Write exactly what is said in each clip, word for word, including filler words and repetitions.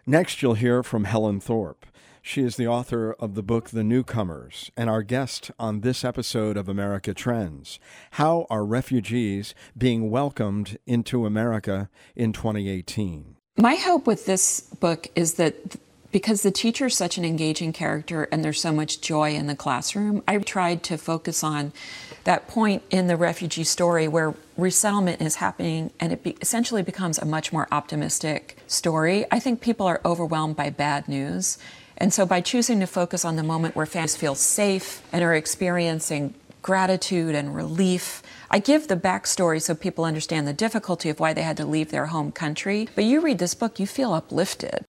Next, you'll hear from Helen Thorpe. She is the author of the book The Newcomers and our guest on this episode of America Trends. How are refugees being welcomed into America in twenty eighteen? My hope with this book is that because the teacher is such an engaging character and there's so much joy in the classroom, I tried to focus on that point in the refugee story where resettlement is happening and it be- essentially becomes a much more optimistic story. I think people are overwhelmed by bad news. And so by choosing to focus on the moment where families feel safe and are experiencing gratitude and relief, I give the backstory so people understand the difficulty of why they had to leave their home country. But you read this book, you feel uplifted.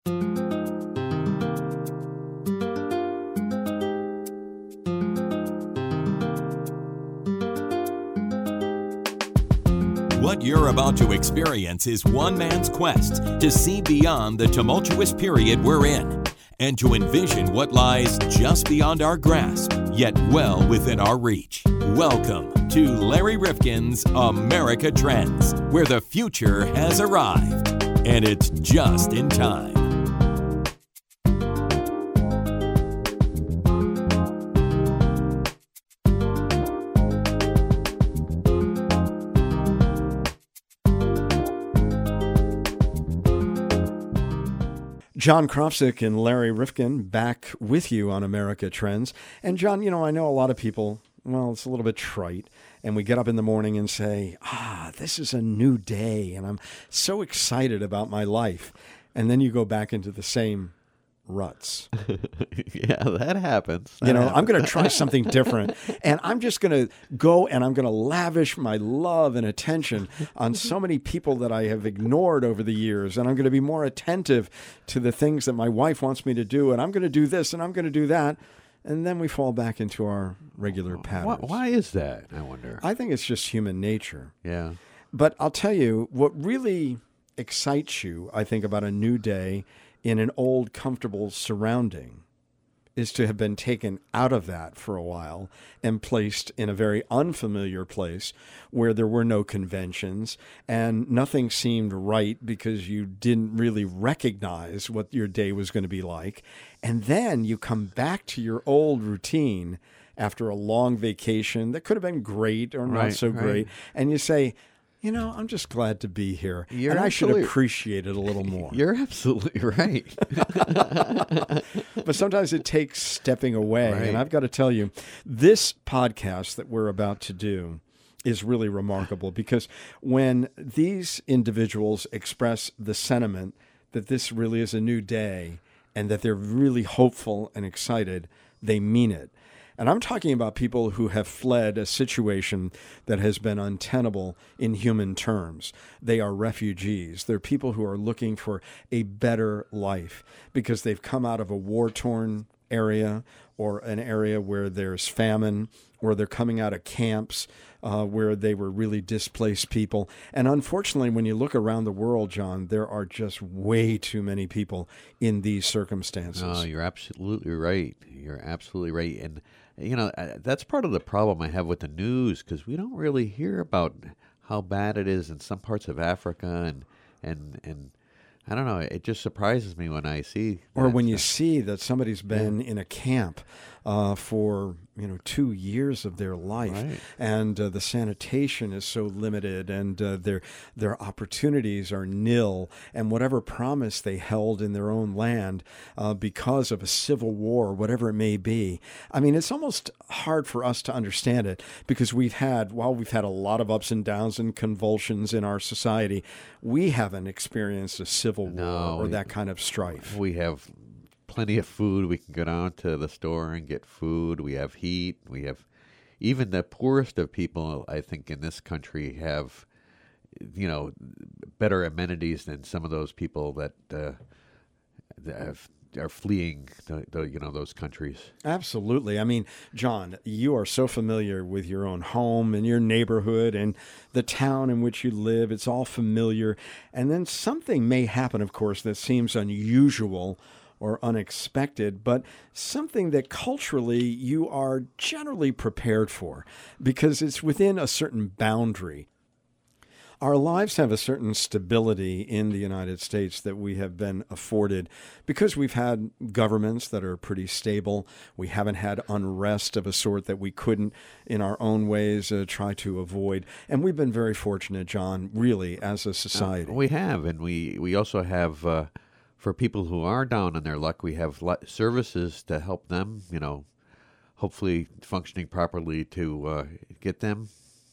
What you're about to experience is one man's quest to see beyond the tumultuous period we're in and to envision what lies just beyond our grasp, yet well within our reach. Welcome to Larry Rifkin's America Trends, where the future has arrived, and it's just in time. John Krofzik and Larry Rifkin back with you on America Trends. And John, you know, I know a lot of people, well, it's a little bit trite, and we get up in the morning and say, ah, this is a new day, and I'm so excited about my life. And then you go back into the same ruts. Yeah, that happens. That you know, happens. I'm going to try something different, and I'm just going to go and I'm going to lavish my love and attention on so many people that I have ignored over the years, and I'm going to be more attentive to the things that my wife wants me to do, and I'm going to do this and I'm going to do that, and then we fall back into our regular patterns. Why, why is that, I wonder? I think it's just human nature. Yeah. But I'll tell you, what really excites you, I think, about a new day in an old, comfortable surrounding is to have been taken out of that for a while and placed in a very unfamiliar place where there were no conventions and nothing seemed right because you didn't really recognize what your day was going to be like. And then you come back to your old routine after a long vacation that could have been great or not Right, so right. great. And you say, you know, I'm just glad to be here, You're and I should absolutely- appreciate it a little more. You're absolutely right. But sometimes it takes stepping away. Right. And I've got to tell you, this podcast that we're about to do is really remarkable because when these individuals express the sentiment that this really is a new day and that they're really hopeful and excited, they mean it. And I'm talking about people who have fled a situation that has been untenable in human terms. They are refugees. They're people who are looking for a better life because they've come out of a war-torn area or an area where there's famine, or they're coming out of camps uh, where they were really displaced people. And unfortunately, when you look around the world, John, there are just way too many people in these circumstances. No, you're absolutely right. You're absolutely right. And, you know, uh, that's part of the problem I have with the news because we don't really hear about how bad it is in some parts of Africa. And, and, and I don't know, it just surprises me when I see Or that when you stuff. see that somebody's been in a camp uh, for, you know, two years of their life, Right. and uh, the sanitation is so limited, and uh, their their opportunities are nil, and whatever promise they held in their own land uh, because of a civil war, whatever it may be. I mean, it's almost hard for us to understand it because we've had, while we've had a lot of ups and downs and convulsions in our society, we haven't experienced a civil war No, or we- that kind of strife. We have plenty of food. We can go down to the store and get food. We have heat. We have even the poorest of people, I think, in this country have, you know, better amenities than some of those people that, uh, that have, are fleeing, the, the, you know, those countries. Absolutely. I mean, John, you are so familiar with your own home and your neighborhood and the town in which you live. It's all familiar. And then something may happen, of course, that seems unusual or unexpected, but something that culturally you are generally prepared for because it's within a certain boundary. Our lives have a certain stability in the United States that we have been afforded because we've had governments that are pretty stable. We haven't had unrest of a sort that we couldn't, in our own ways, uh, try to avoid. And we've been very fortunate, John, really, as a society. Uh, we have, and we, we also have, uh, for people who are down on their luck, we have le- services to help them, you know, hopefully functioning properly to uh, get them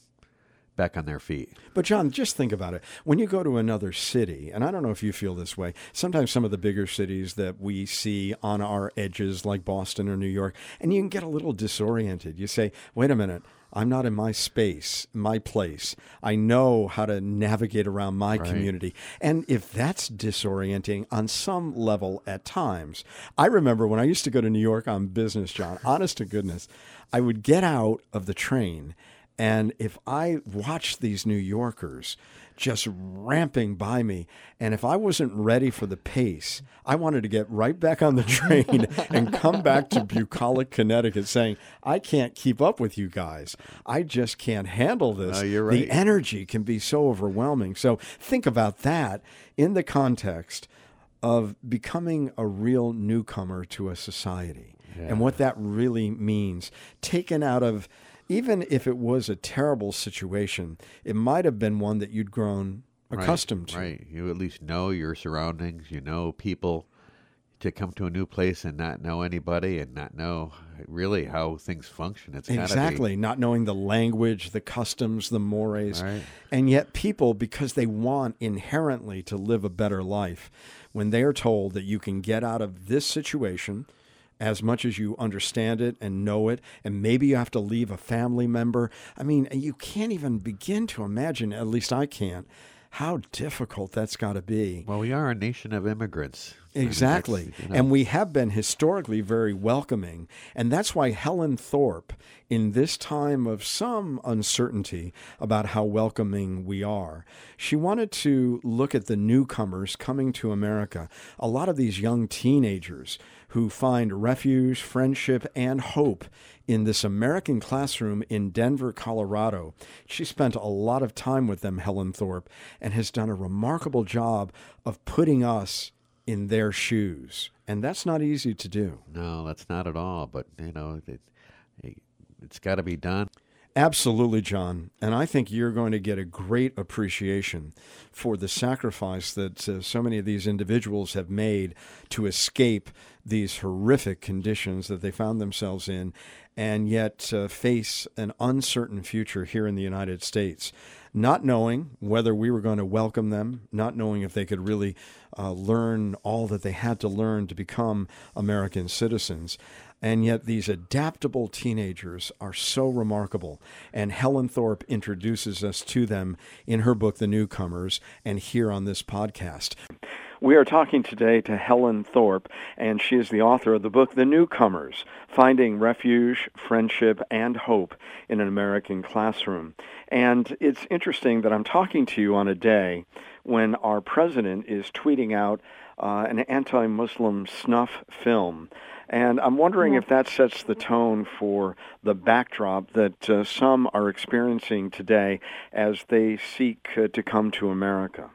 back on their feet. But John, just think about it. When you go to another city, and I don't know if you feel this way, sometimes some of the bigger cities that we see on our edges, like Boston or New York, and you can get a little disoriented. You say, wait a minute, I'm not in my space, my place. I know how to navigate around my Right. community. And if that's disorienting on some level at times, I remember when I used to go to New York on business, John, honest to goodness, I would get out of the train, and if I watched these New Yorkers just ramping by me, and if I wasn't ready for the pace, I wanted to get right back on the train and come back to bucolic, Connecticut saying, I can't keep up with you guys. I just can't handle this. No, you're right. The energy can be so overwhelming. So think about that in the context of becoming a real newcomer to a society Yeah. and what that really means. Taken out of, even if it was a terrible situation, it might have been one that you'd grown accustomed to. Right. You at least know your surroundings, you know people. To come to a new place and not know anybody and not know really how things function. It's gotta Exactly. Not knowing the language, the customs, the mores. Right. And yet people, because they want inherently to live a better life, when they are told that you can get out of this situation as much as you understand it and know it, and maybe you have to leave a family member. I mean, you can't even begin to imagine, at least I can't, how difficult that's got to be. Well, we are a nation of immigrants. I mean, Exactly. that's, you know, And we have been historically very welcoming. And that's why Helen Thorpe, in this time of some uncertainty about how welcoming we are, she wanted to look at the newcomers coming to America, a lot of these young teenagers who find refuge, friendship, and hope in this American classroom in Denver, Colorado. She spent a lot of time with them, Helen Thorpe, and has done a remarkable job of putting us in their shoes. And that's not easy to do. no, that's not at all. But, you know, it, it, it's got to be done. Absolutely, John. And I think you're going to get a great appreciation for the sacrifice that uh, so many of these individuals have made to escape these horrific conditions that they found themselves in and yet uh, face an uncertain future here in the United States, not knowing whether we were going to welcome them, not knowing if they could really uh, learn all that they had to learn to become American citizens. And yet these adaptable teenagers are so remarkable. And Helen Thorpe introduces us to them in her book, The Newcomers, and here on this podcast. We are talking today to Helen Thorpe, and she is the author of the book, The Newcomers, Finding Refuge, Friendship, and Hope in an American Classroom. And it's interesting that I'm talking to you on a day when our president is tweeting out uh, an anti-Muslim snuff film. And I'm wondering Yeah. if that sets the tone for the backdrop that uh, some are experiencing today as they seek uh, to come to America.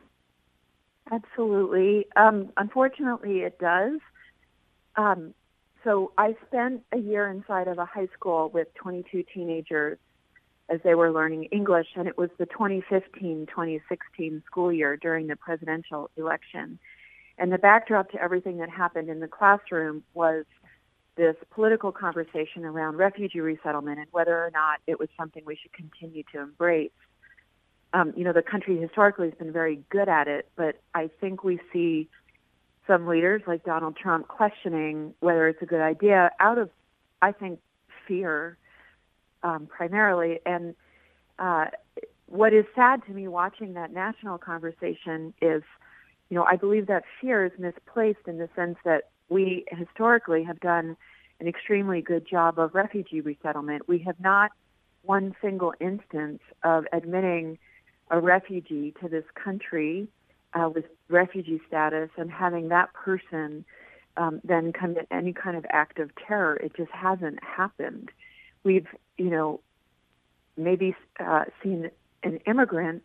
Absolutely. Um, unfortunately, it does. Um, so I spent a year inside of a high school with twenty-two teenagers as they were learning English, and it was the twenty fifteen twenty sixteen school year during the presidential election. And the backdrop to everything that happened in the classroom was this political conversation around refugee resettlement and whether or not it was something we should continue to embrace. Um, you know, the country historically has been very good at it, but I think we see some leaders like Donald Trump questioning whether it's a good idea out of, I think, fear um, primarily. And uh, what is sad to me watching that national conversation is, you know, I believe that fear is misplaced in the sense that we historically have done an extremely good job of refugee resettlement. We have not one single instance of admitting a refugee to this country uh, with refugee status and having that person um, then commit any kind of act of terror. It just hasn't happened. We've, you know, maybe uh, seen an immigrant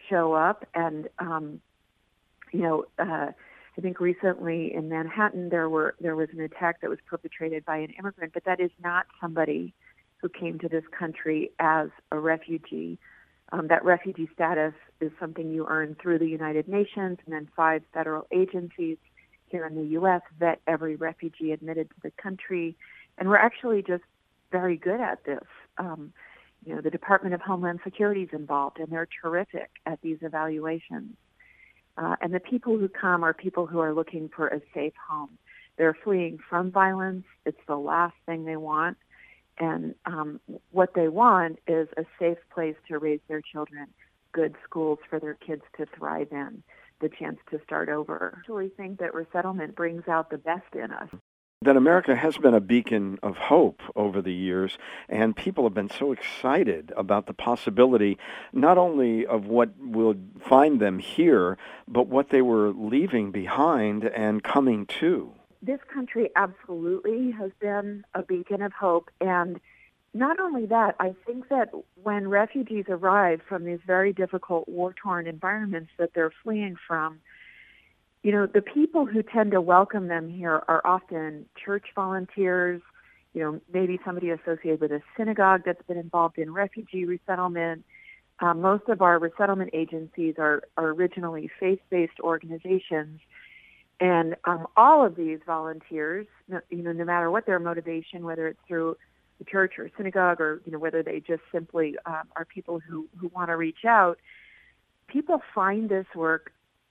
show up. And, um, you know, uh, I think recently in Manhattan there were there was an attack that was perpetrated by an immigrant, but that is not somebody who came to this country as a refugee. Um, that refugee status is something you earn through the United Nations, and then five federal agencies here in the U S vet every refugee admitted to the country. And we're actually just very good at this. Um, you know, the Department of Homeland Security is involved, and they're terrific at these evaluations. Uh, and the people who come are people who are looking for a safe home. They're fleeing from violence. It's the last thing they want. And um, what they want is a safe place to raise their children, good schools for their kids to thrive in, the chance to start over. I actually think that resettlement brings out the best in us. That America has been a beacon of hope over the years, and people have been so excited about the possibility not only of what will find them here, but what they were leaving behind and coming to. This country absolutely has been a beacon of hope, and not only that, I think that when refugees arrive from these very difficult war-torn environments that they're fleeing from, you know, the people who tend to welcome them here are often church volunteers, you know, maybe somebody associated with a synagogue that's been involved in refugee resettlement. Uh, most of our resettlement agencies are, are originally faith-based organizations. And um, all of these volunteers, you know, no matter what their motivation, whether it's through the church or synagogue or, you know, whether they just simply um, are people who, who want to reach out, people find this work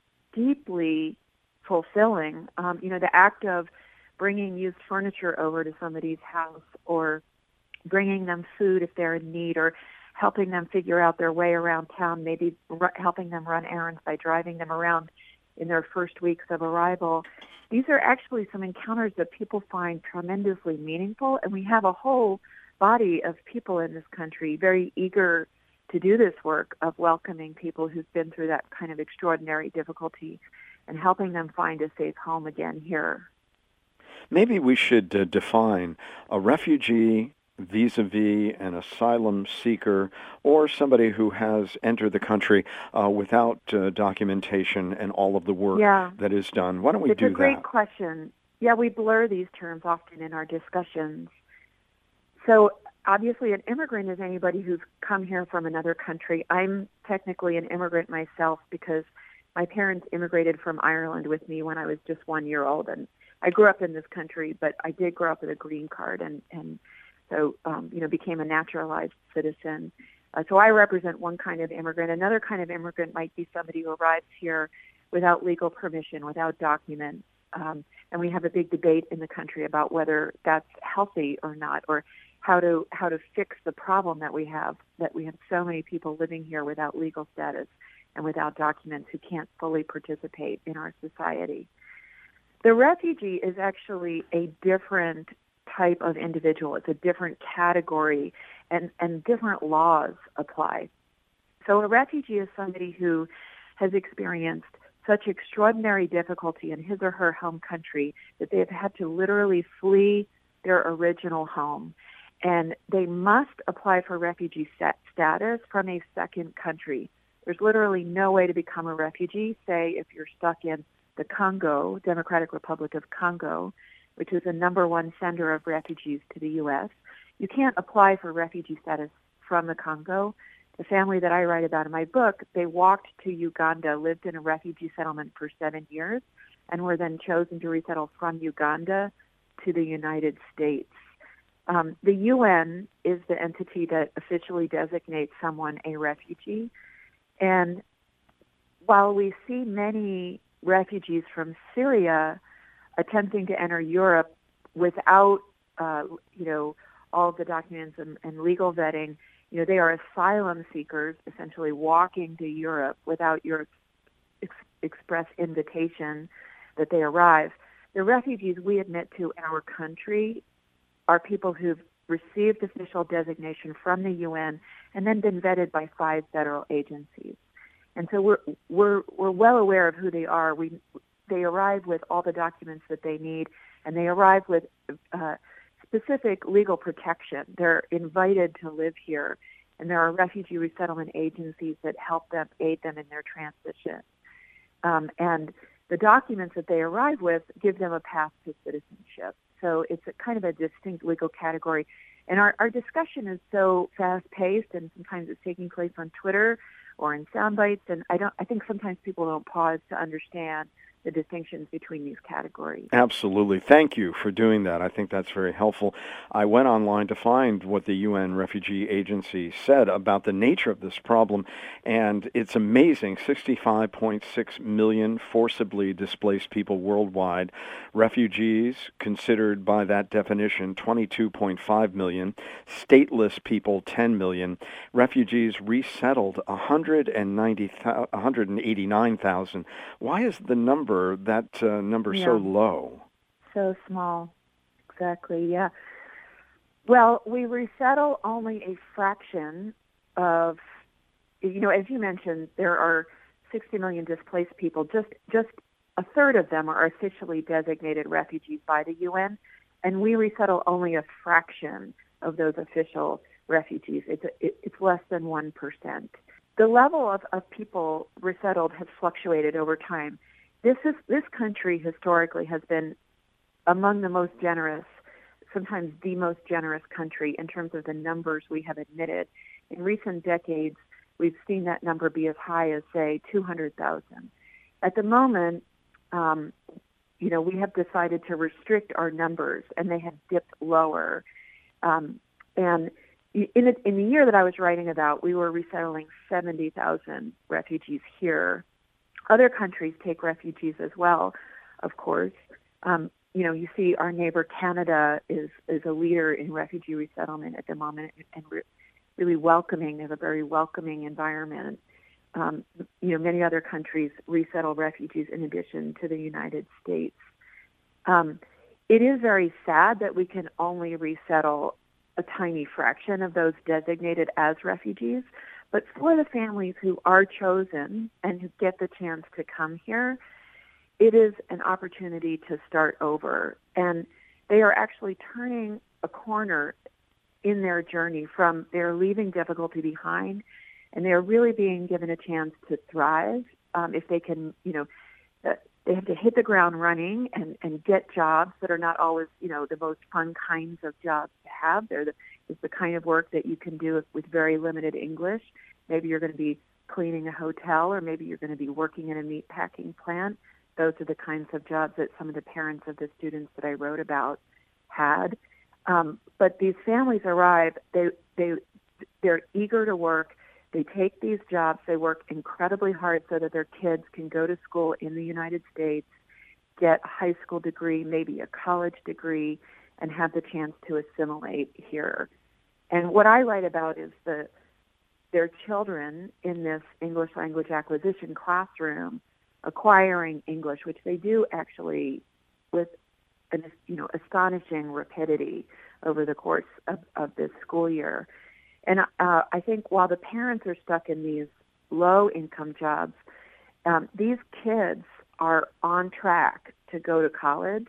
deeply fulfilling. Um, you know, the act of bringing used furniture over to somebody's house, or bringing them food if they're in need, or helping them figure out their way around town, maybe r- helping them run errands by driving them around in their first weeks of arrival. These are actually some encounters that people find tremendously meaningful, and we have a whole body of people in this country very eager to do this work of welcoming people who've been through that kind of extraordinary difficulty and helping them find a safe home again here. Maybe we should uh, define a refugee vis-a-vis an asylum seeker, or somebody who has entered the country uh, without uh, documentation and all of the work yeah. that is done. Why don't we it's do that? It's a great question. Yeah, we blur these terms often in our discussions. So obviously an immigrant is anybody who's come here from another country. I'm technically an immigrant myself because my parents immigrated from Ireland with me when I was just one year old. And I grew up in this country, but I did grow up with a green card and, and so, um, you know, became a naturalized citizen. Uh, so I represent one kind of immigrant. Another kind of immigrant might be somebody who arrives here without legal permission, without documents. Um, and we have a big debate in the country about whether that's healthy or not, or how to how to fix the problem that we have, that we have so many people living here without legal status and without documents who can't fully participate in our society. The refugee is actually a different type of individual. It's a different category, and, and different laws apply. So a refugee is somebody who has experienced such extraordinary difficulty in his or her home country that they have had to literally flee their original home. And they must apply for refugee stat- status from a second country. There's literally no way to become a refugee. Say if you're stuck in the Congo, Democratic Republic of Congo, which is the number one sender of refugees to the U S, you can't apply for refugee status from the Congo. The family that I write about in my book, they walked to Uganda, lived in a refugee settlement for seven years, and were then chosen to resettle from Uganda to the United States. Um, the U N is the entity that officially designates someone a refugee. And while we see many refugees from Syria attempting to enter Europe without, uh, you know, all of the documents and, and legal vetting, you know, they are asylum seekers essentially walking to Europe without your ex- express invitation that they arrive. The refugees we admit to in our country are people who've received official designation from the U N and then been vetted by five federal agencies. And so we're we're we're well aware of who they are. We they arrive with all the documents that they need, and they arrive with uh, specific legal protection. They're invited to live here, and there are refugee resettlement agencies that help them, aid them in their transition. Um, and the documents that they arrive with give them a path to citizenship. So it's a kind of a distinct legal category. And our, our discussion is so fast-paced, and sometimes it's taking place on Twitter or in sound bites, and I don't. I think sometimes people don't pause to understand the distinctions between these categories. Absolutely. Thank you for doing that. I think that's very helpful. I went online to find what the U N Refugee Agency said about the nature of this problem, and it's amazing. sixty-five point six million forcibly displaced people worldwide. Refugees, considered by that definition, twenty-two point five million. Stateless people, ten million. Refugees resettled, one hundred eighty-nine thousand. Why is the number that uh, number yeah. so low? So small. Exactly, yeah. Well, we resettle only a fraction of, you know, as you mentioned, there are sixty million displaced people. Just just a third of them are officially designated refugees by the U N, and we resettle only a fraction of those official refugees. It's, it, it's less than one percent. The level of, of people resettled has fluctuated over time. This is this country historically has been among the most generous, sometimes the most generous country in terms of the numbers we have admitted. In recent decades, we've seen that number be as high as, say, two hundred thousand. At the moment, um, you know, we have decided to restrict our numbers, and they have dipped lower. Um, and in, a, in the year that I was writing about, we were resettling seventy thousand refugees here. Other countries take refugees as well, of course. Um, you know, you see our neighbor Canada is, is a leader in refugee resettlement at the moment, and re- really welcoming. They have a very welcoming environment. Um, you know, many other countries resettle refugees in addition to the United States. Um, it is very sad that we can only resettle a tiny fraction of those designated as refugees. But for the families who are chosen and who get the chance to come here, it is an opportunity to start over. And they are actually turning a corner in their journey from they're leaving difficulty behind, and they're really being given a chance to thrive um, if they can, you know, uh, they have to hit the ground running and, and get jobs that are not always, you know, the most fun kinds of jobs to have. They're the, it's the kind of work that you can do with, with very limited English. Maybe you're going to be cleaning a hotel, or maybe you're going to be working in a meat packing plant. Those are the kinds of jobs that some of the parents of the students that I wrote about had. Um, but these families arrive, they, they, they're eager to work. They take these jobs. They work incredibly hard so that their kids can go to school in the United States, get a high school degree, maybe a college degree, and have the chance to assimilate here. And what I write about is the their children in this English language acquisition classroom acquiring English, which they do actually with an you know astonishing rapidity over the course of, of this school year. And uh, I think while the parents are stuck in these low-income jobs, um, these kids are on track to go to college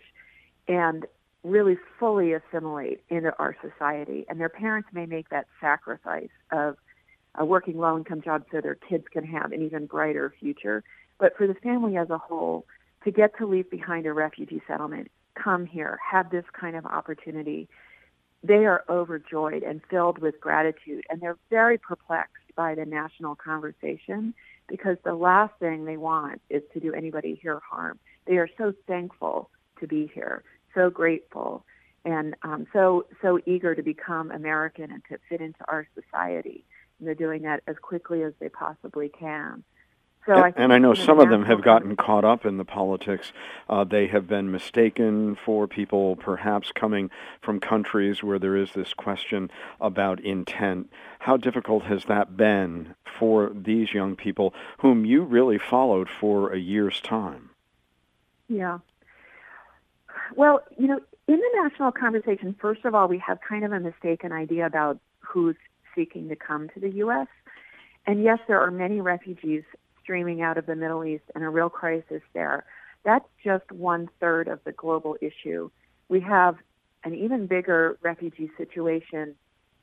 and really fully assimilate into our society. And their parents may make that sacrifice of uh, working low-income jobs so their kids can have an even brighter future. But for the family as a whole, to get to leave behind a refugee settlement, come here, have this kind of opportunity, they are overjoyed and filled with gratitude, and they're very perplexed by the national conversation because the last thing they want is to do anybody here harm. They are so thankful to be here, so grateful, and um, so so eager to become American and to fit into our society. And they're doing that as quickly as they possibly can. So and, I think, and I know you know, some the of them have national gotten caught up in the politics. Uh, they have been mistaken for people perhaps coming from countries where there is this question about intent. How difficult has that been for these young people whom you really followed for a year's time? Yeah. Well, you know, in the national conversation, first of all, we have kind of a mistaken idea about who's seeking to come to the U S. And yes, there are many refugees streaming out of the Middle East and a real crisis there. That's just one third of the global issue. We have an even bigger refugee situation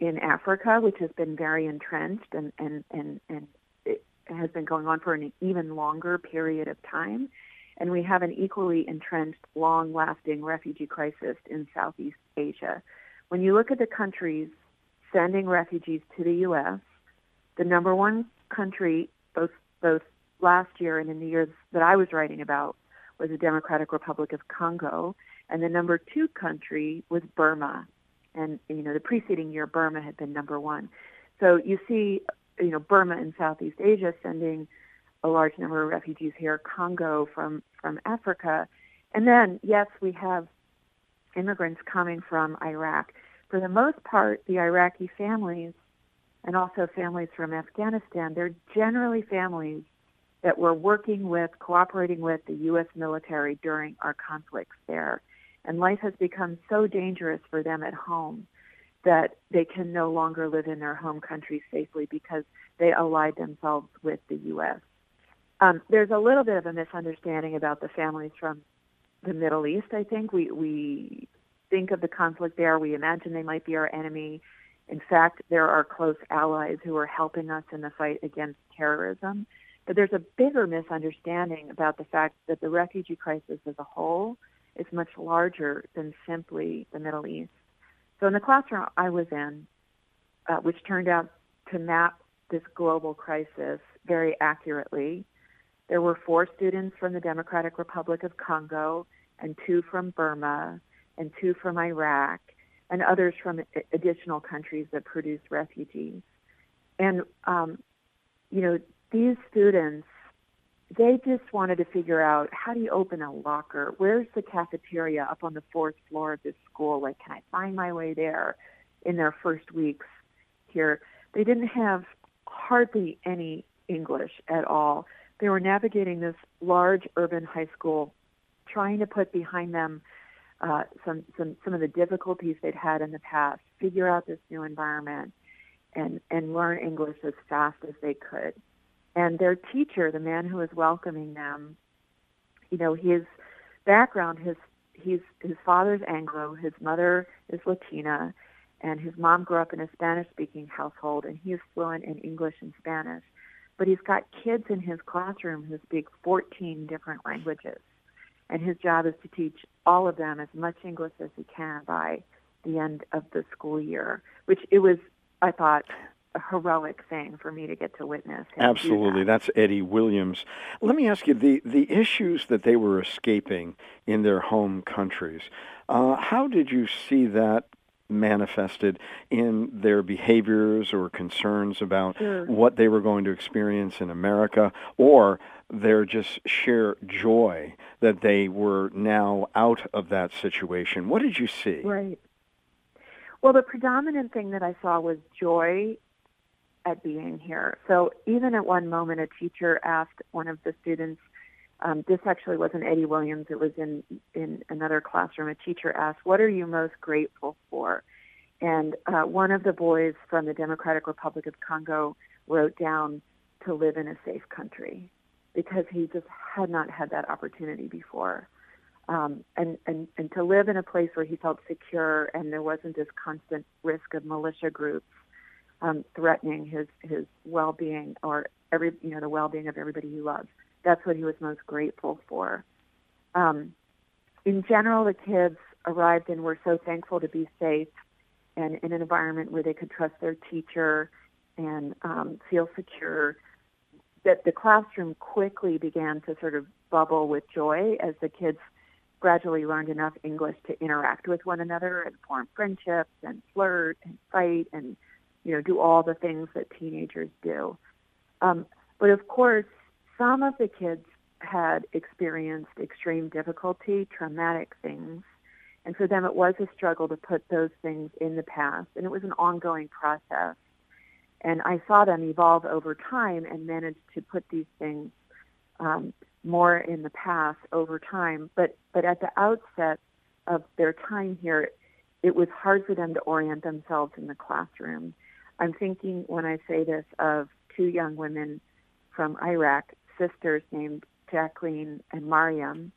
in Africa, which has been very entrenched and, and, and, and it has been going on for an even longer period of time. And we have an equally entrenched, long-lasting refugee crisis in Southeast Asia. When you look at the countries sending refugees to the U S, the number one country, both both last year and in the years that I was writing about, was the Democratic Republic of Congo, and the number two country was Burma. And, you know, the preceding year, Burma had been number one. So you see, you know, Burma in Southeast Asia sending a large number of refugees here, Congo from, from Africa. And then, yes, we have immigrants coming from Iraq. For the most part, the Iraqi families and also families from Afghanistan, they're generally families that were working with, cooperating with the U S military during our conflicts there. And life has become so dangerous for them at home that they can no longer live in their home country safely because they allied themselves with the U S. Um, there's a little bit of a misunderstanding about the families from the Middle East, I think. We, we think of the conflict there. We imagine they might be our enemy. In fact, they're our close allies who are helping us in the fight against terrorism. But there's a bigger misunderstanding about the fact that the refugee crisis as a whole is much larger than simply the Middle East. So in the classroom I was in, uh, which turned out to map this global crisis very accurately, there were four students from the Democratic Republic of Congo and two from Burma and two from Iraq and others from additional countries that produce refugees. And, um, you know, these students, they just wanted to figure out, how do you open a locker? Where's the cafeteria up on the fourth floor of this school? Like, can I find my way there in their first weeks here? They didn't have hardly any English at all. They were navigating this large urban high school, trying to put behind them uh, some, some, some of the difficulties they'd had in the past, figure out this new environment, and, and learn English as fast as they could. And their teacher, the man who was welcoming them, you know, his background, his he's his father's Anglo, his mother is Latina, and his mom grew up in a Spanish-speaking household, and he is fluent in English and Spanish. But he's got kids in his classroom who speak fourteen different languages, and his job is to teach all of them as much English as he can by the end of the school year, which it was, I thought, a heroic thing for me to get to witness. Absolutely. That. That's Eddie Williams. Let me ask you, the, the issues that they were escaping in their home countries, uh, how did you see that manifested in their behaviors or concerns about Sure. what they were going to experience in America, or their just sheer joy that they were now out of that situation? What did you see? Right. Well, the predominant thing that I saw was joy at being here. So even at one moment, a teacher asked one of the students, um, this actually wasn't Eddie Williams, it was in, in another classroom, a teacher asked, what are you most grateful for? And uh, one of the boys from the Democratic Republic of Congo wrote down to live in a safe country because he just had not had that opportunity before. Um, and, and, and to live in a place where he felt secure and there wasn't this constant risk of militia groups um, threatening his, his well-being or every you know the well-being of everybody he loves. That's what he was most grateful for. Um, in general, the kids arrived and were so thankful to be safe and in an environment where they could trust their teacher and um, feel secure, that the classroom quickly began to sort of bubble with joy as the kids gradually learned enough English to interact with one another and form friendships and flirt and fight and, you know, do all the things that teenagers do. Um, but of course, some of the kids had experienced extreme difficulty, traumatic things, and for them it was a struggle to put those things in the past, and it was an ongoing process. And I saw them evolve over time and manage to put these things um, more in the past over time. But but at the outset of their time here, it was hard for them to orient themselves in the classroom. I'm thinking, when I say this, of two young women from Iraq, sisters named Jacqueline and Mariam.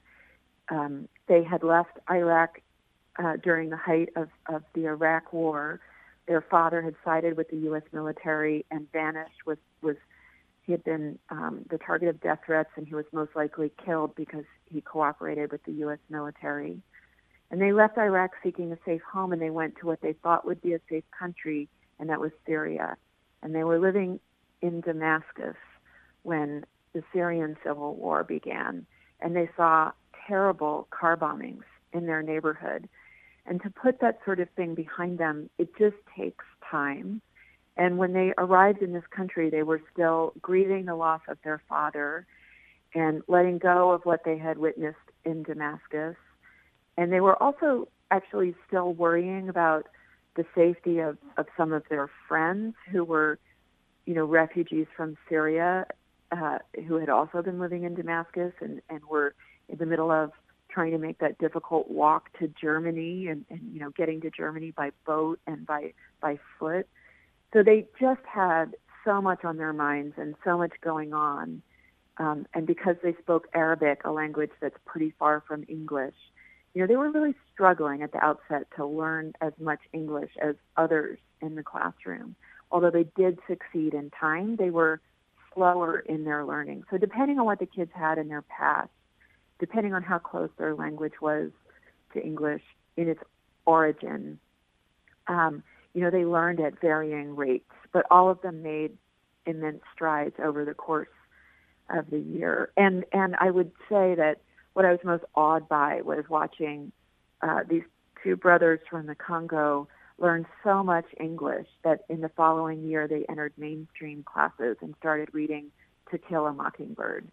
Um, they had left Iraq uh, during the height of, of the Iraq War their father had sided with the U S military and vanished. Was was he had been um, the target of death threats, and he was most likely killed because he cooperated with the U S military. And they left Iraq seeking a safe home, and they went to what they thought would be a safe country, and that was Syria. And they were living in Damascus when the Syrian civil war began, and they saw terrible car bombings in their neighborhood. And to put that sort of thing behind them, it just takes time. And when they arrived in this country, they were still grieving the loss of their father and letting go of what they had witnessed in Damascus. And they were also actually still worrying about the safety of, of some of their friends who were, you know, refugees from Syria, uh, who had also been living in Damascus and, and were in the middle of trying to make that difficult walk to Germany and, and you know, getting to Germany by boat and by, by foot. So they just had so much on their minds and so much going on. Um, and because they spoke Arabic, a language that's pretty far from English, you know, they were really struggling at the outset to learn as much English as others in the classroom. Although they did succeed in time, they were slower in their learning. So depending on what the kids had in their past, depending on how close their language was to English in its origin, um, you know, they learned at varying rates, but all of them made immense strides over the course of the year. And and I would say that what I was most awed by was watching uh, these two brothers from the Congo learn so much English that in the following year they entered mainstream classes and started reading To Kill a Mockingbird.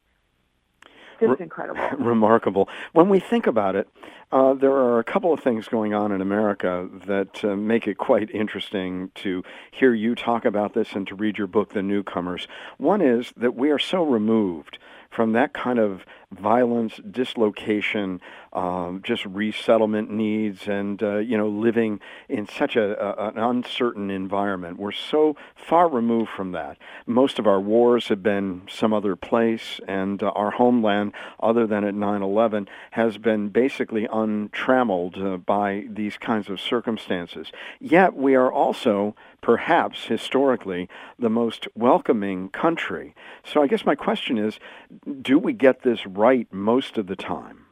Just Re- incredible. Remarkable. When we think about it, uh, there are a couple of things going on in America that uh, make it quite interesting to hear you talk about this and to read your book, The Newcomers. One is that we are so removed from that kind of violence, dislocation, um, just resettlement needs, and uh, you know, living in such a, a an uncertain environment. We're so far removed from that. Most of our wars have been some other place, and uh, our homeland, other than at nine eleven, has been basically untrammeled uh, by these kinds of circumstances. Yet we are also, perhaps historically, the most welcoming country. So I guess my question is, do we get this right most of the time?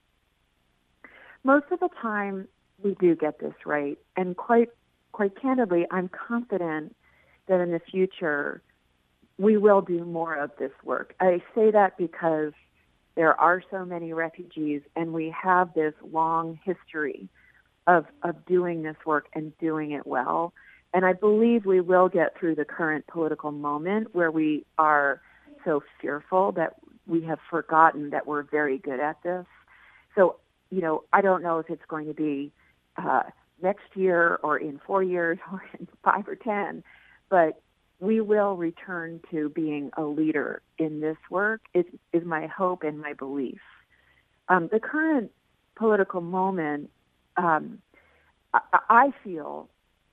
Most of the time, we do get this right. And quite quite candidly, I'm confident that in the future, we will do more of this work. I say that because there are so many refugees, and we have this long history of, of doing this work and doing it well. And I believe we will get through the current political moment where we are so fearful that we have forgotten that we're very good at this. So, you know, I don't know if it's going to be uh, next year or in four years or in five or ten, but we will return to being a leader in this work, is, is my hope and my belief. Um, the current political moment, um, I, I feel,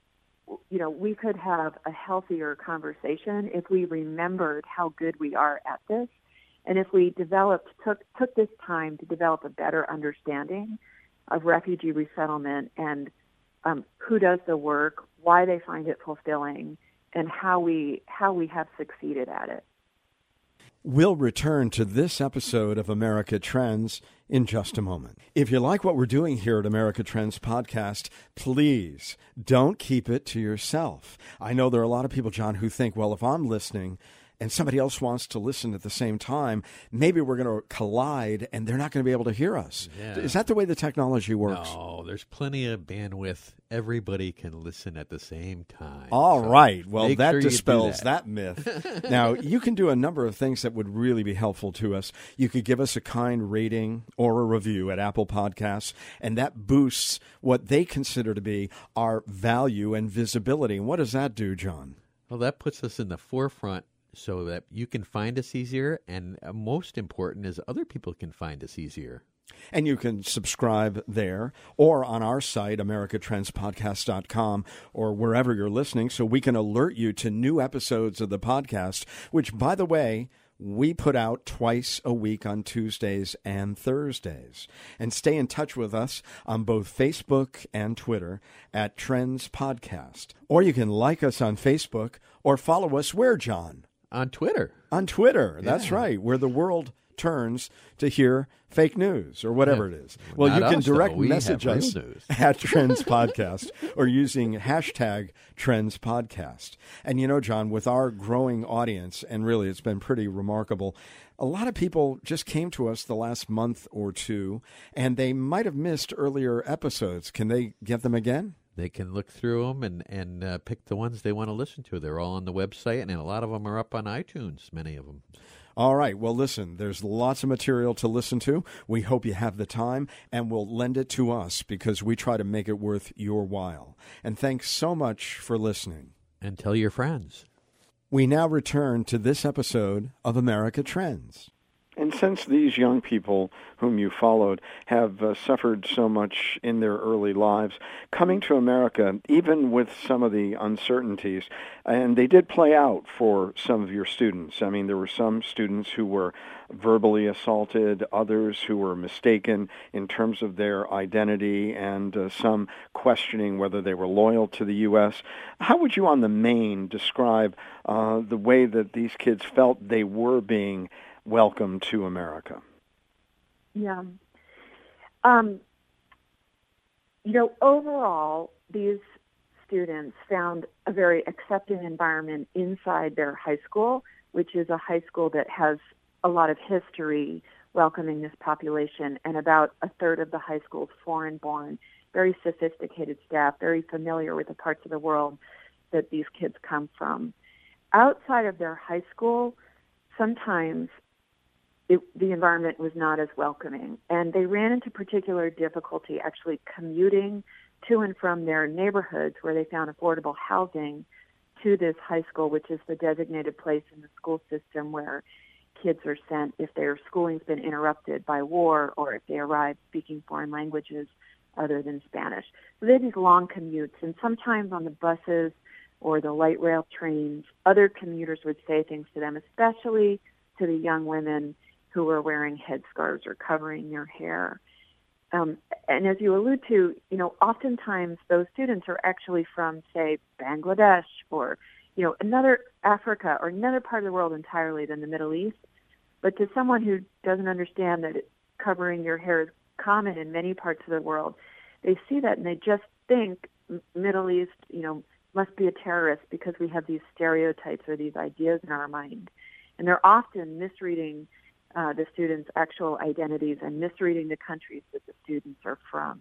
you know, we could have a healthier conversation if we remembered how good we are at this. And if we developed, took took this time to develop a better understanding of refugee resettlement and um, who does the work, why they find it fulfilling, and how we how we have succeeded at it. We'll return to this episode of America Trends in just a moment. If you like what we're doing here at America Trends Podcast, please don't keep it to yourself. I know there are a lot of people, John, who think, well, if I'm listening and somebody else wants to listen at the same time, maybe we're going to collide and they're not going to be able to hear us. Yeah. Is that the way the technology works? No, there's plenty of bandwidth. Everybody can listen at the same time. All so right. Well, make that sure you do dispels that. that myth. Now, you can do a number of things that would really be helpful to us. You could give us a kind rating or a review at Apple Podcasts, and that boosts what they consider to be our value and visibility. And what does that do, John? Well, that puts us in the forefront so that you can find us easier, and uh, most important is other people can find us easier. And you can subscribe there or on our site, america trends podcast dot com, or wherever you're listening, so we can alert you to new episodes of the podcast, which, by the way, We put out twice a week on Tuesdays and Thursdays. And stay in touch with us on both Facebook and Twitter at Trends Podcast. Or you can like us on Facebook or follow us where, John? On Twitter. On Twitter. That's Yeah. right, where the world turns to hear fake news or whatever Yeah. it is. Well, Not you can us, though. direct We message have real us news. at Trends Podcast or using hashtag Trends Podcast. And you know, John, with our growing audience, and really it's been pretty remarkable, a lot of people just came to us the last month or two, and they might have missed earlier episodes. Can they get them again? They can look through them and, and uh, pick the ones they want to listen to. They're all on the website, and a lot of them are up on iTunes, many of them. All right. Well, listen, there's lots of material to listen to. We hope you have the time, and we'll lend it to us because we try to make it worth your while. And thanks so much for listening. And tell your friends. We now return to this episode of America Trends. And since these young people whom you followed have uh, suffered so much in their early lives, coming to America, even with some of the uncertainties, and they did play out for some of your students. I mean, there were some students who were verbally assaulted, others who were mistaken in terms of their identity, and uh, some questioning whether they were loyal to the U S. How would you, on the main, describe uh, the way that these kids felt they were being welcome to America? Yeah. Um, you know, overall, these students found a very accepting environment inside their high school, which is a high school that has a lot of history welcoming this population, and about a third of the high school is foreign-born, very sophisticated staff, very familiar with the parts of the world that these kids come from. Outside of their high school, sometimes It, the environment was not as welcoming, and they ran into particular difficulty actually commuting to and from their neighborhoods where they found affordable housing to this high school, which is the designated place in the school system where kids are sent if their schooling's been interrupted by war or if they arrive speaking foreign languages other than Spanish. So they have these long commutes, and sometimes on the buses or the light rail trains, other commuters would say things to them, especially to the young women who were wearing headscarves or covering their hair. Um, and as you allude to, you know, oftentimes those students are actually from, say, Bangladesh or, you know, another Africa or another part of the world entirely than the Middle East. But to someone who doesn't understand that it, covering your hair is common in many parts of the world, they see that and they just think Middle East, you know, must be a terrorist because we have these stereotypes or these ideas in our mind. And they're often misreading Uh, the students' actual identities and misreading the countries that the students are from.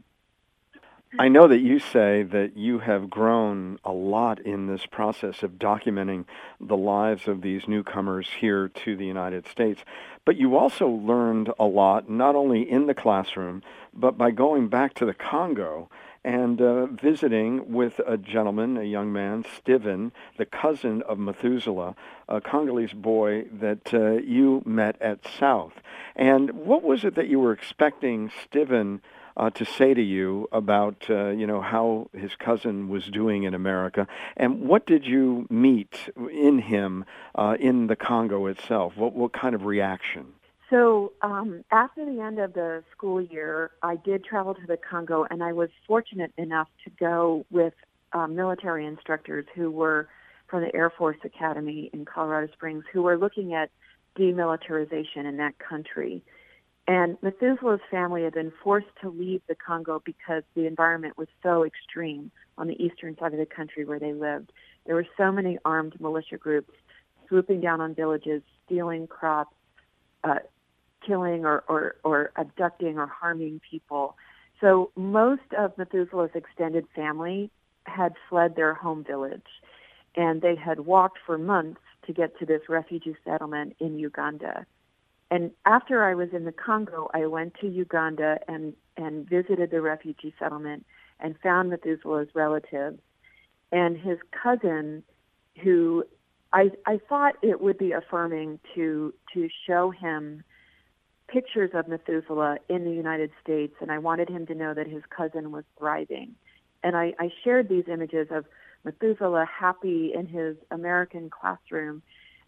I know that you say that you have grown a lot in this process of documenting the lives of these newcomers here to the United States, but you also learned a lot not only in the classroom, but by going back to the Congo and uh, visiting with a gentleman, a young man, Steven, the cousin of Methuselah, a Congolese boy that uh, you met at South. And what was it that you were expecting Steven uh, to say to you about, uh, you know, how his cousin was doing in America? And what did you meet in him uh, in the Congo itself? What, what kind of reaction? So um, after the end of the school year, I did travel to the Congo, and I was fortunate enough to go with uh, military instructors who were from the Air Force Academy in Colorado Springs, who were looking at demilitarization in that country. And Methuselah's family had been forced to leave the Congo because the environment was so extreme on the eastern side of the country where they lived. There were so many armed militia groups swooping down on villages, stealing crops, uh, killing or, or, or abducting or harming people. So most of Methuselah's extended family had fled their home village, and they had walked for months to get to this refugee settlement in Uganda. And after I was in the Congo, I went to Uganda and, and visited the refugee settlement and found Methuselah's relatives and his cousin, who I, I thought it would be affirming to to show him pictures of Methuselah in the United States, and I wanted him to know that his cousin was thriving. And I, I shared these images of Methuselah happy in his American classroom,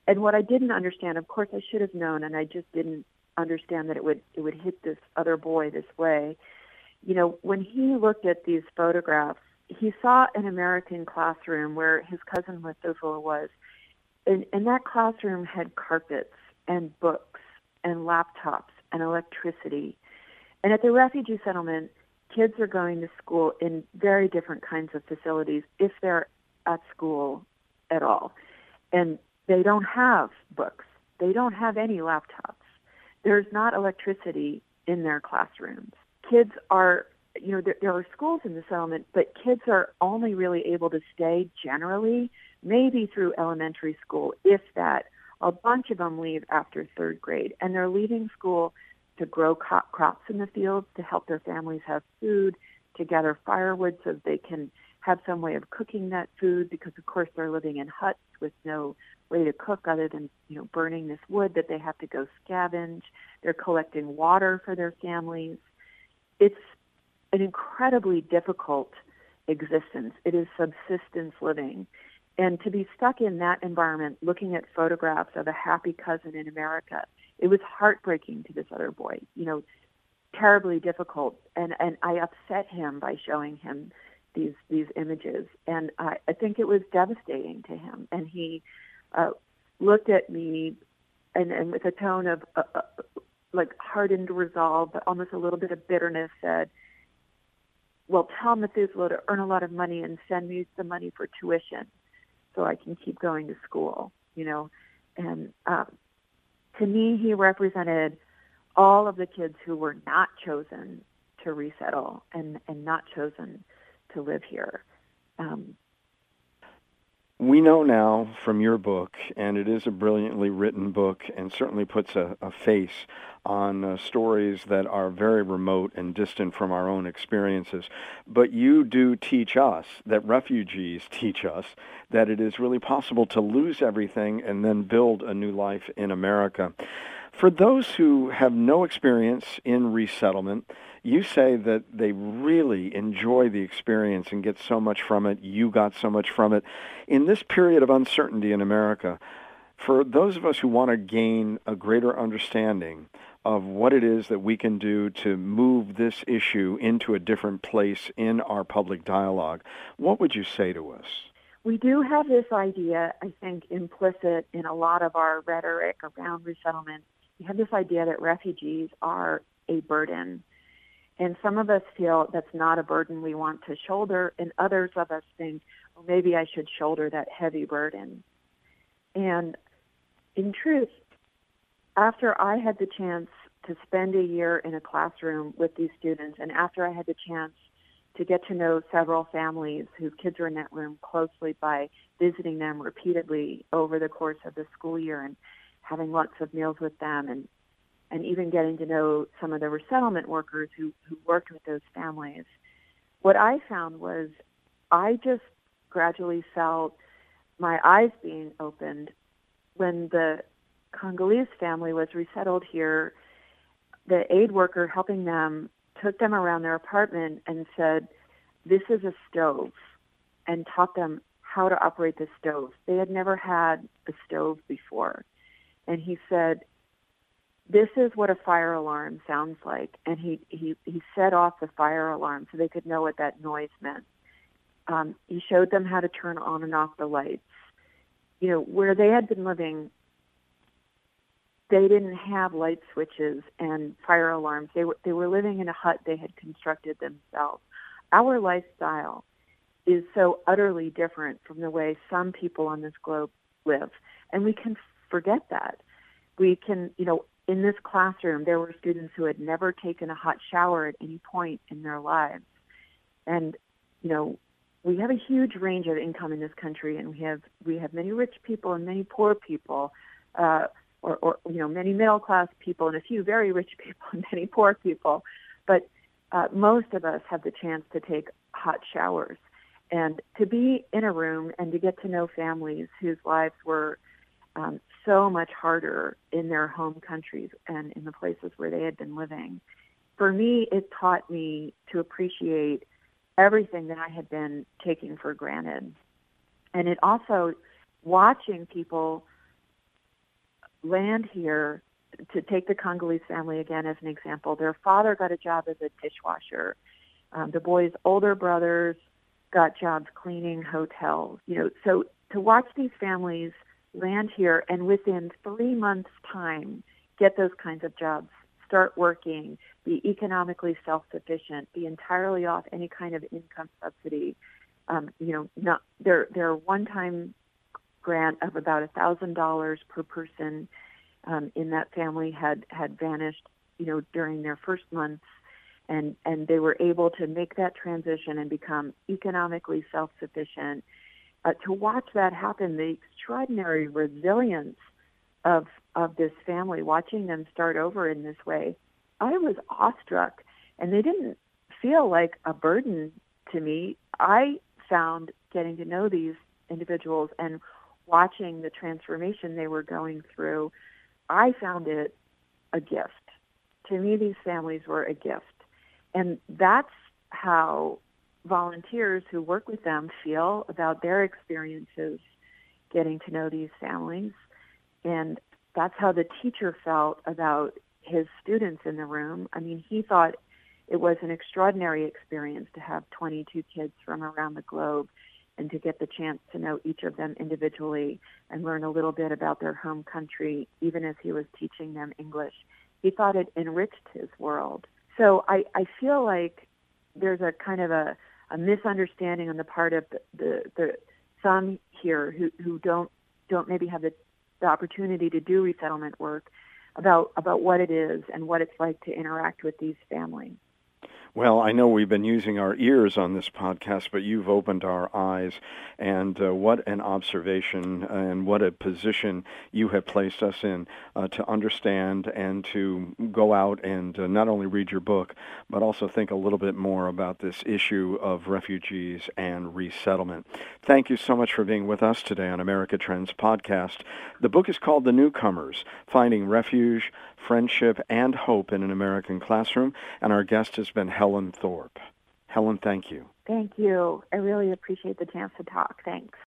and what I didn't understand, of course I should have known, and I just didn't understand that it would it would hit this other boy this way. You know, when he looked at these photographs, he saw an American classroom where his cousin Methuselah was, and, and that classroom had carpets and books and laptops and electricity. And at the refugee settlement, kids are going to school in very different kinds of facilities if they're at school at all. And they don't have books. They don't have any laptops. There's not electricity in their classrooms. Kids are, you know, there, there are schools in the settlement, but kids are only really able to stay generally, maybe through elementary school, if that. A bunch of them leave after third grade, and they're leaving school to grow co- crops in the fields, to help their families have food, to gather firewood so they can have some way of cooking that food, because, of course, they're living in huts with no way to cook other than, you know, burning this wood that they have to go scavenge. They're collecting water for their families. It's an incredibly difficult existence. It is subsistence living. And to be stuck in that environment, looking at photographs of a happy cousin in America, it was heartbreaking to this other boy, you know, terribly difficult. And, and I upset him by showing him these these images. And I, I think it was devastating to him. And he uh, looked at me and, and with a tone of uh, uh, like hardened resolve, but almost a little bit of bitterness, said, well, tell Methuselah to earn a lot of money and send me some money for tuition so I can keep going to school, you know. And um, to me, he represented all of the kids who were not chosen to resettle and, and not chosen to live here. Um, we know now from your book, and it is a brilliantly written book and certainly puts a, a face on uh, stories that are very remote and distant from our own experiences. But you do teach us, that refugees teach us, that it is really possible to lose everything and then build a new life in America. For those who have no experience in resettlement, you say that they really enjoy the experience and get so much from it. You got so much from it. In this period of uncertainty in America, for those of us who want to gain a greater understanding of what it is that we can do to move this issue into a different place in our public dialogue, what would you say to us? We do have this idea, I think, implicit in a lot of our rhetoric around resettlement. We have this idea that refugees are a burden. And some of us feel that's not a burden we want to shoulder, and others of us think, well, maybe I should shoulder that heavy burden. And in truth, after I had the chance to spend a year in a classroom with these students, and after I had the chance to get to know several families whose kids were in that room closely by visiting them repeatedly over the course of the school year and having lots of meals with them, and and even getting to know some of the resettlement workers who, who worked with those families, what I found was I just gradually felt my eyes being opened when the Congolese family was resettled here. The aid worker helping them took them around their apartment and said, this is a stove, and taught them how to operate the stove. They had never had a stove before. And he said, this is what a fire alarm sounds like. And he, he, he set off the fire alarm so they could know what that noise meant. Um, he showed them how to turn on and off the lights. You know, where they had been living, they didn't have light switches and fire alarms. They were, they were living in a hut they had constructed themselves. Our lifestyle is so utterly different from the way some people on this globe live. And we can forget that. We can, you know, in this classroom, there were students who had never taken a hot shower at any point in their lives. And, you know, we have a huge range of income in this country, and we have we have many rich people and many poor people, uh, or, or, you know, many middle-class people and a few very rich people and many poor people. But uh, most of us have the chance to take hot showers. And to be in a room and to get to know families whose lives were Um, so much harder in their home countries and in the places where they had been living. For me, it taught me to appreciate everything that I had been taking for granted. And it also, watching people land here. To take the Congolese family again as an example, their father got a job as a dishwasher. Um, the boys' older brothers got jobs cleaning hotels. You know, so to watch these families land here and within three months' time get those kinds of jobs, start working, be economically self-sufficient, be entirely off any kind of income subsidy. Um, you know, not their their one-time grant of about a thousand dollars per person um, in that family had had vanished. You know, during their first months, and and they were able to make that transition and become economically self-sufficient. Uh, to watch that happen, the extraordinary resilience of of this family, watching them start over in this way, I was awestruck, and they didn't feel like a burden to me. I found getting to know these individuals and watching the transformation they were going through, I found it a gift. To me, these families were a gift. And that's how volunteers who work with them feel about their experiences getting to know these families. And that's how the teacher felt about his students in the room. I mean, he thought it was an extraordinary experience to have twenty-two kids from around the globe and to get the chance to know each of them individually and learn a little bit about their home country, even as he was teaching them English. He thought it enriched his world. So I, I feel like there's a kind of a, a misunderstanding on the part of the, the, the some here who, who don't don't maybe have the, the opportunity to do resettlement work about about what it is and what it's like to interact with these families. Well, I know we've been using our ears on this podcast, but you've opened our eyes, and uh, what an observation and what a position you have placed us in uh, to understand and to go out and uh, not only read your book, but also think a little bit more about this issue of refugees and resettlement. Thank you so much for being with us today on America Trends Podcast. The book is called The Newcomers, Finding Refuge, Friendship, and Hope in an American Classroom, and our guest has been Helen Thorpe. Helen, thank you. Thank you. I really appreciate the chance to talk. Thanks.